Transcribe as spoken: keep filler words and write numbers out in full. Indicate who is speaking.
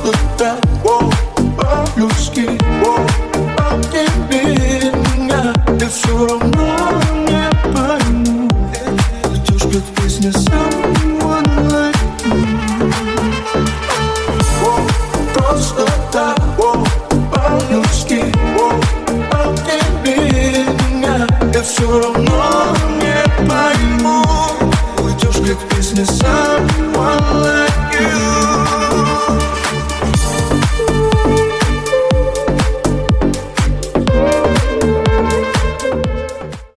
Speaker 1: просто так, воу, по-людски, воу, обними меня, я все равно не пойму. Идешь как песня сам.